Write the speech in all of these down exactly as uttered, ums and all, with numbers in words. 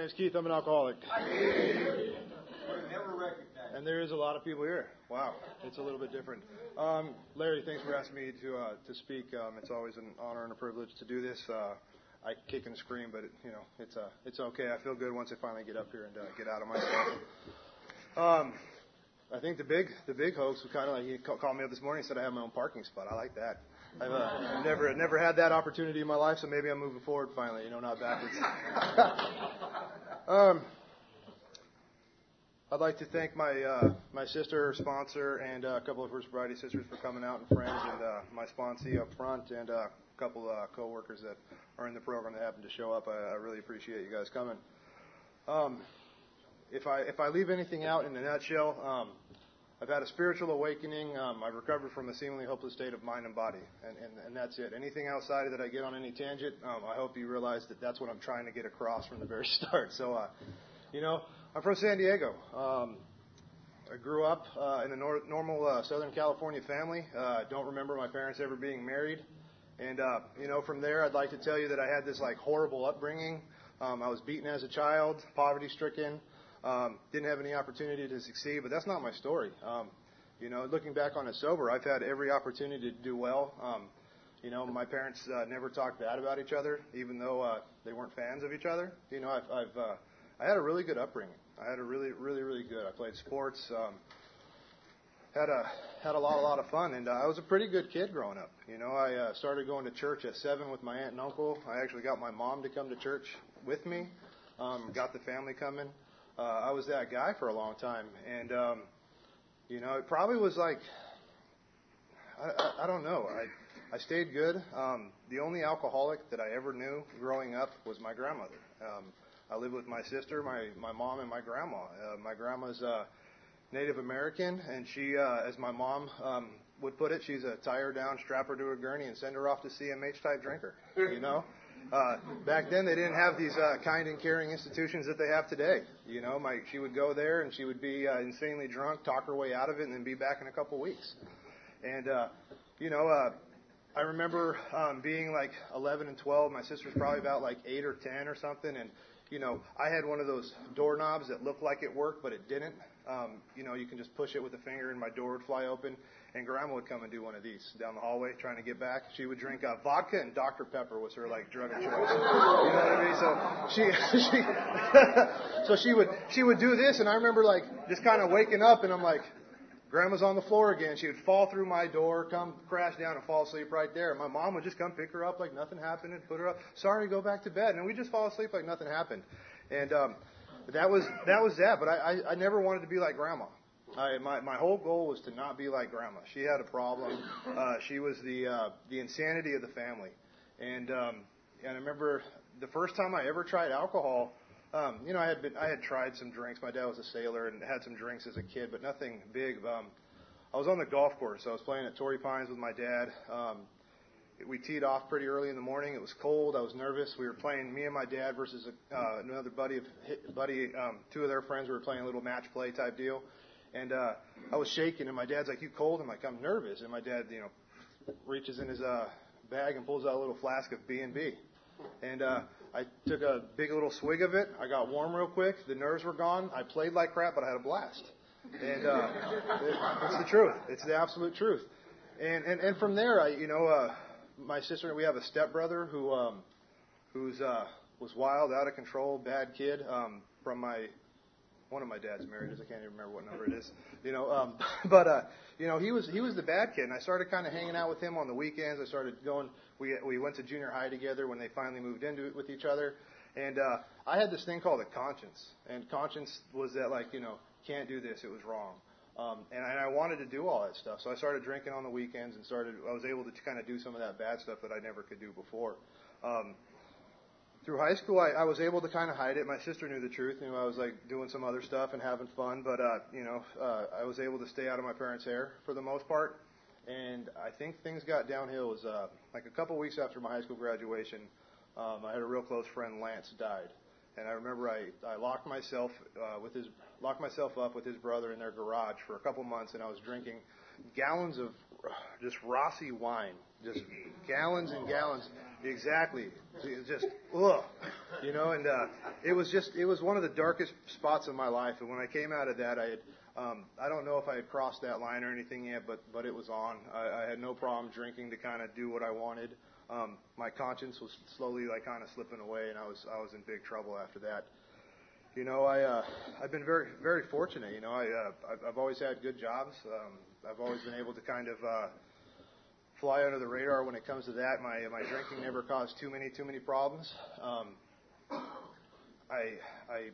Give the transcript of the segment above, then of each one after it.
name's Keith. I'm an alcoholic. Never recognized. And there is a lot of people here. Wow, it's a little bit different. Um, Larry, thanks for asking me to uh, to speak. Um, it's always an honor and a privilege to do this. Uh, I kick and scream, but it, you know, it's uh, it's okay. I feel good once I finally get up here and uh, get out of myself. Um, I think the big the big hoax was kind of like he called me up this morning and said I have my own parking spot. I like that. I've uh, never never had that opportunity in my life, so maybe I'm moving forward finally. You know, not backwards. um. I'd like to thank my uh, my sister, her sponsor, and uh, a couple of her sobriety sisters for coming out, and friends, and uh, my sponsee up front, and uh, a couple uh, co-workers that are in the program that happen to show up. I, I really appreciate you guys coming. Um, if I if I leave anything out in a nutshell, um, I've had a spiritual awakening. Um, I've recovered from a seemingly hopeless state of mind and body, and, and, and that's it. Anything outside of that I get on any tangent, um, I hope you realize that that's what I'm trying to get across from the very start. So, uh, you know. I'm from San Diego. Um, I grew up uh, in a nor- normal uh, Southern California family. I uh, don't remember my parents ever being married. And, uh, you know, from there, I'd like to tell you that I had this, like, horrible upbringing. Um, I was beaten as a child, poverty-stricken, um, didn't have any opportunity to succeed. But that's not my story. Um, you know, looking back on it sober, I've had every opportunity to do well. Um, you know, my parents uh, never talked bad about each other, even though uh, they weren't fans of each other. You know, I've... I've uh, I had a really good upbringing. I had a really, really, really good. I played sports, um, had a had a lot, a lot of fun, and uh, I was a pretty good kid growing up. You know, I uh, started going to church at seven with my aunt and uncle. I actually got my mom to come to church with me. Um, got the family coming. Uh, I was that guy for a long time, and um, you know, it probably was like I, I, I don't know. I I stayed good. Um, the only alcoholic that I ever knew growing up was my grandmother. Um, I lived with my sister, my, my mom, and my grandma. Uh, my grandma's uh, Native American, and she, uh, as my mom um, would put it, she's a tie her down, strap her to a gurney, and send her off to C M H type drinker. You know, uh, back then they didn't have these uh, kind and caring institutions that they have today. You know, my she would go there and she would be uh, insanely drunk, talk her way out of it, and then be back in a couple weeks. And uh, you know. Uh, I remember um, being like eleven and twelve. My sister's probably about like eight or ten or something, and you know, I had one of those doorknobs that looked like it worked, but it didn't. Um, you know, you can just push it with a finger and my door would fly open. And Grandma would come and do one of these down the hallway trying to get back. She would drink uh, vodka and Doctor Pepper was her, like, drug of choice. You know what I mean? So she, she so she would, she would do this, and I remember, like, just kind of waking up, and I'm like, Grandma's on the floor again. She would fall through my door, come crash down, and fall asleep right there. And my mom would just come pick her up like nothing happened and put her up. Sorry, go back to bed. And we'd just fall asleep like nothing happened. And um, that was that was that. But I, I, I never wanted to be like Grandma. I, my my whole goal was to not be like Grandma. She had a problem. Uh, she was the uh, the insanity of the family. And um, and I remember the first time I ever tried alcohol. Um, you know, I had been, I had tried some drinks. My dad was a sailor and had some drinks as a kid, but nothing big. Um, I was on the golf course. I was playing at Torrey Pines with my dad. Um, we teed off pretty early in the morning. It was cold. I was nervous. We were playing, me and my dad versus a, uh, another buddy of buddy, um, two of their friends. We were playing a little match play type deal, and uh, I was shaking. And my dad's like, "You cold?" I'm like, "I'm nervous." And my dad, you know, reaches in his uh, bag and pulls out a little flask of B and B, and uh, I took a big little swig of it. I got warm real quick. The nerves were gone. I played like crap, but I had a blast. And uh, it, it's the truth. It's the absolute truth. And and, and from there, I, you know, uh, my sister, we have a stepbrother who um, who's uh, was wild, out of control, bad kid. Um, from my one of my dad's marriages. I can't even remember what number it is. You know, um, but uh, you know, he was he was the bad kid, and I started kind of hanging out with him on the weekends. I started going. We we went to junior high together when they finally moved into it with each other, and uh, I had this thing called a conscience, and conscience was that, like, you know, can't do this. It was wrong. Um, and, I, and I wanted to do all that stuff, so I started drinking on the weekends and started. I was able to kind of do some of that bad stuff that I never could do before. Um, Through high school, I, I was able to kind of hide it. My sister knew the truth. You know, I was like doing some other stuff and having fun, but uh, you know, uh, I was able to stay out of my parents' hair for the most part. And I think things got downhill. It was uh, like a couple weeks after my high school graduation. Um, I had a real close friend, Lance, died, and I remember I, I locked myself uh, with his locked myself up with his brother in their garage for a couple months, and I was drinking gallons of just Rossi wine, just gallons and gallons. Exactly. Just, ugh. You know, and uh, it was just, it was one of the darkest spots of my life. And when I came out of that, I had, um, I don't know if I had crossed that line or anything yet, but, but it was on. I, I had no problem drinking to kind of do what I wanted. Um, my conscience was slowly like kind of slipping away, and I was, I was in big trouble after that. You know, I, uh, I've been very, very fortunate. You know, I, uh, I've, I've always had good jobs. Um, I've always been able to kind of, uh, fly under the radar when it comes to that. My my drinking never caused too many too many problems. Um, I I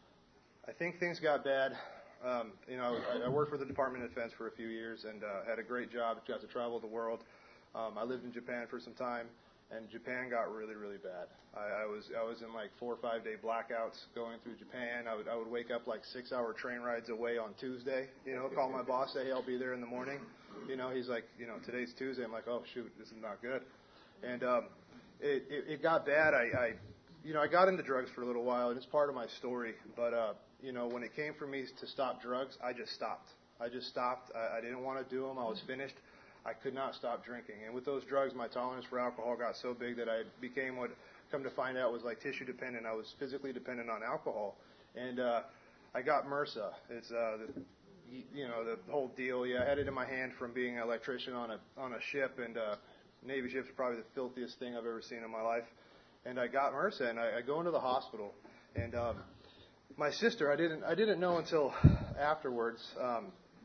I think things got bad. Um, you know, I, I worked for the Department of Defense for a few years and uh, had a great job. Got to travel the world. Um, I lived in Japan for some time, and Japan got really really bad. I, I was I was in like four or five day blackouts going through Japan. I would I would wake up like six hour train rides away on Tuesday. You know, call my boss, say, hey, I'll be there in the morning. You know, he's like, you know, today's Tuesday. I'm like, oh, shoot, this is not good. And um, it, it, it got bad. I, I, you know, I got into drugs for a little while, and it's part of my story. But, uh, you know, when it came for me to stop drugs, I just stopped. I just stopped. I, I didn't want to do them. I was finished. I could not stop drinking. And with those drugs, my tolerance for alcohol got so big that I became what, come to find out, was like tissue dependent. I was physically dependent on alcohol. And uh, I got MRSA. It's uh, the you know, the whole deal. Yeah, I had it in my hand from being an electrician on a on a ship, and uh, Navy ship's probably the filthiest thing I've ever seen in my life. And I got MRSA, and I, I go into the hospital, and um, my sister, I didn't I didn't know until afterwards. Um,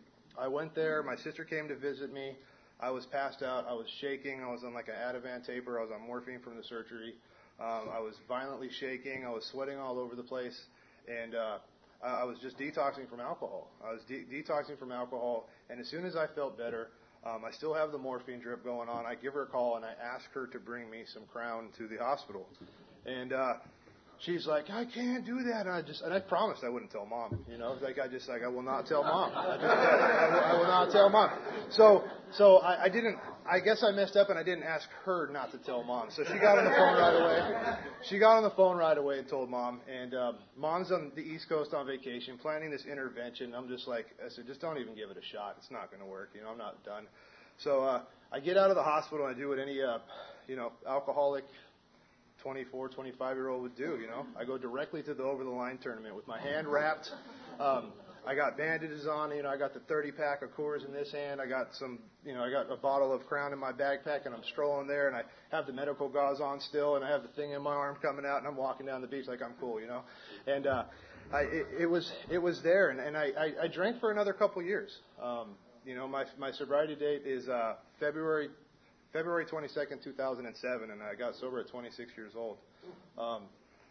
I went there. My sister came to visit me. I was passed out. I was shaking. I was on like an Ativan taper. I was on morphine from the surgery. Um, I was violently shaking. I was sweating all over the place, and uh, I was just detoxing from alcohol. I was de- detoxing from alcohol, and as soon as I felt better, um, I still have the morphine drip going on. I give her a call, and I ask her to bring me some Crown to the hospital. And uh, she's like, I can't do that. And I just, and I promised I wouldn't tell Mom. You know, like I just like I will not tell Mom. I, just, I, I, will, I will not tell Mom. So, so I, I didn't. I guess I messed up, and I didn't ask her not to tell Mom. So she got on the phone right away. She got on the phone right away and told Mom. And um, Mom's on the East Coast on vacation, planning this intervention. I'm just like, I said, just don't even give it a shot. It's not going to work. You know, I'm not done. So uh, I get out of the hospital, and I do what any, uh, you know, alcoholic twenty-four, twenty-five-year-old would do. You know, I go directly to the over-the-line tournament with my hand wrapped. Um, I got bandages on, you know, I got the thirty pack of Coors in this hand. I got some, you know, I got a bottle of Crown in my backpack, and I'm strolling there, and I have the medical gauze on still, and I have the thing in my arm coming out, and I'm walking down the beach like I'm cool, you know. And uh, I, it, it was it was there, and, and I, I, I drank for another couple years. Um, you know, my my sobriety date is uh, February February twenty-second, two thousand seven, and I got sober at twenty-six years old. Um,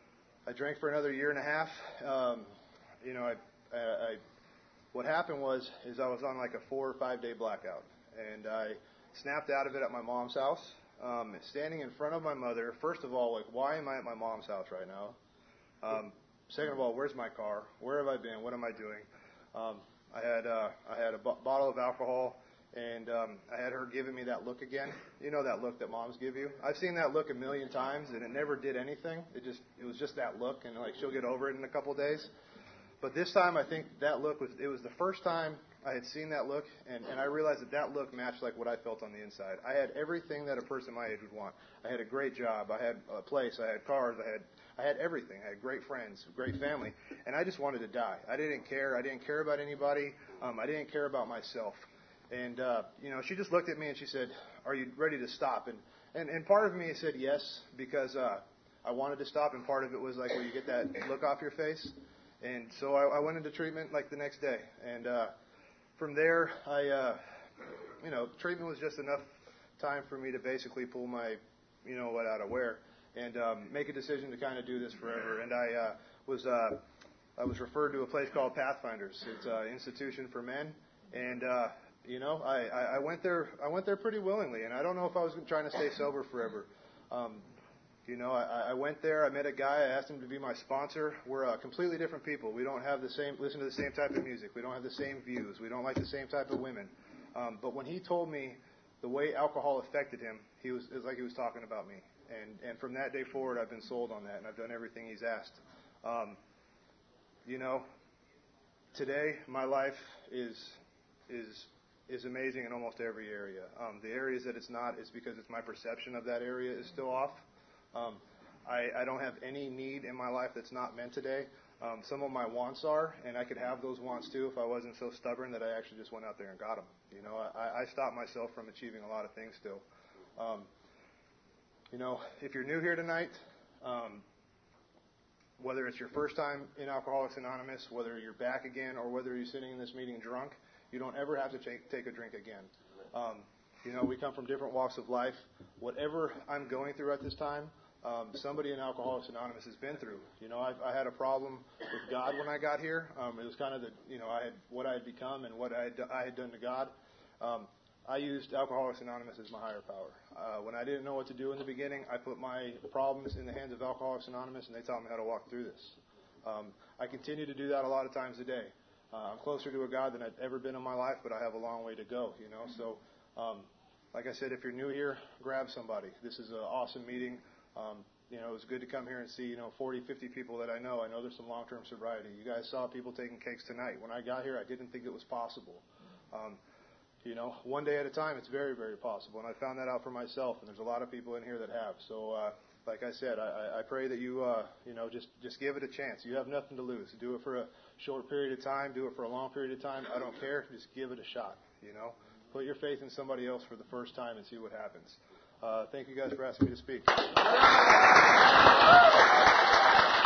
I drank for another year and a half. Um, you know, I I, I, what happened was, is I was on like a four or five day blackout, and I snapped out of it at my mom's house, um, standing in front of my mother. First of all, like, why am I at my mom's house right now? Um, second of all, where's my car? Where have I been? What am I doing? Um, I had uh, I had a b- bottle of alcohol, and um, I had her giving me that look again. You know that look that moms give you? I've seen that look a million times, and it never did anything. It just it was just that look, and like she'll get over it in a couple days. But this time, I think that look was, it was the first time I had seen that look, and, and I realized that that look matched like what I felt on the inside. I had everything that a person my age would want. I had a great job. I had a place. I had cars. I had, I had everything. I had great friends, great family. And I just wanted to die. I didn't care. I didn't care about anybody. Um, I didn't care about myself. And, uh, you know, she just looked at me and she said, are you ready to stop? And, and, and part of me said yes, because, uh, I wanted to stop. And part of it was like where you get that look off your face. And so I, I went into treatment like the next day. And uh, from there, I, uh, you know, treatment was just enough time for me to basically pull my, you know, what out of where, and um, make a decision to kind of do this forever. And I uh, was uh, I was referred to a place called Pathfinders. It's an institution for men. And uh, you know, I, I went there. I went there pretty willingly. And I don't know if I was trying to stay sober forever. Um, You know, I, I went there, I met a guy, I asked him to be my sponsor. We're uh, completely different people. We don't have the same, listen to the same type of music. We don't have the same views. We don't like the same type of women. Um, but when he told me the way alcohol affected him, he was, it was like he was talking about me. And, and from that day forward, I've been sold on that, and I've done everything he's asked. Um, you know, today, my life is, is, is amazing in almost every area. Um, the areas that it's not is because it's my perception of that area is still off. Um, I, I don't have any need in my life that's not met today. Um, some of my wants are, and I could have those wants too if I wasn't so stubborn that I actually just went out there and got them. You know, I, I stopped myself from achieving a lot of things still. Um, you know, if you're new here tonight, um, whether it's your first time in Alcoholics Anonymous, whether you're back again, or whether you're sitting in this meeting drunk, you don't ever have to take, take a drink again. Um, you know, we come from different walks of life. Whatever I'm going through at this time, um, somebody in Alcoholics Anonymous has been through. You know, I, I had a problem with God when I got here. Um, it was kind of the, you know, I had what I had become and what I had, I had done to God. Um, I used Alcoholics Anonymous as my higher power. Uh, when I didn't know what to do in the beginning, I put my problems in the hands of Alcoholics Anonymous, and they taught me how to walk through this. Um, I continue to do that a lot of times a day. Uh, I'm closer to a God than I've ever been in my life, but I have a long way to go, you know. So, um, like I said, if you're new here, grab somebody. This is an awesome meeting. Um, you know, it was good to come here and see, you know, forty, fifty people that I know. I know there's some long-term sobriety. You guys saw people taking cakes tonight. When I got here, I didn't think it was possible. Um, you know, one day at a time, it's very, very possible. And I found that out for myself, and there's a lot of people in here that have. So, uh, like I said, I, I pray that you, uh, you know, just, just give it a chance. You have nothing to lose. Do it for a short period of time. Do it for a long period of time. I don't care. Just give it a shot, you know. Put your faith in somebody else for the first time and see what happens. Uh, thank you guys for asking me to speak.